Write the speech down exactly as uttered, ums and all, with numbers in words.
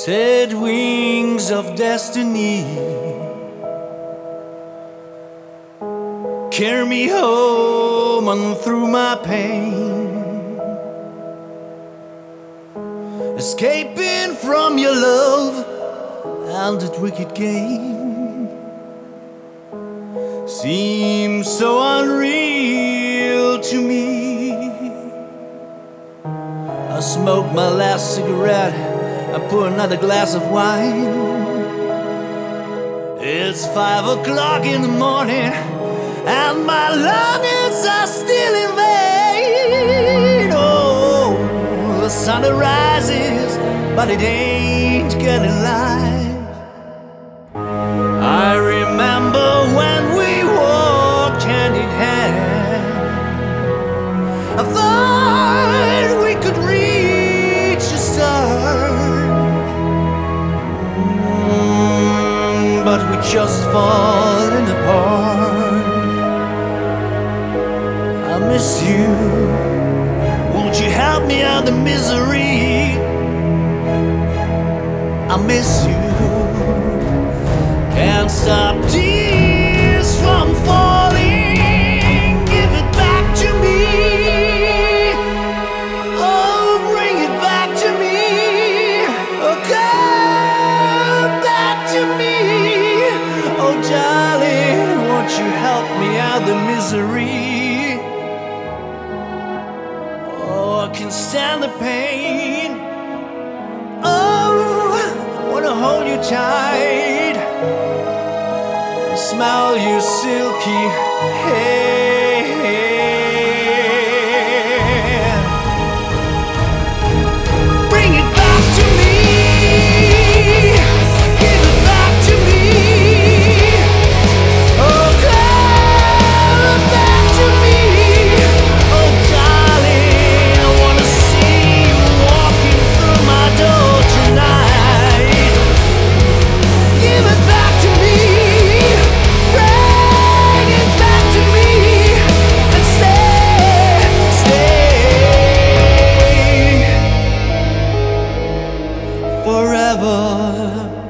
said wings of destiny carry me home and through my pain, escaping from your love and that wicked game seems so unreal to me. I smoke my last cigarette and pour another glass of wine. It's five o'clock in the morning and my longings are still in vain. Oh, the sun rises, but it ain't getting light. I remember when we walked hand in hand. I thought we could reach the stars, mm, but we just falling apart. I miss you. Won't you help me out of misery? I miss you. Can't stop tears from falling. Give it back to me. Oh, bring it back to me. Oh, come back to me. Oh, darling, won't you help me out of misery? Oh, I can stand the pain. Oh, I wanna hold you tight, smell your silky hair. Bring it back to me. Give it back to me. Oh, come back to me. Oh, darling, I wanna see you walking through my door tonight. Give it back to me. Bring it back to me and stay, stay forever.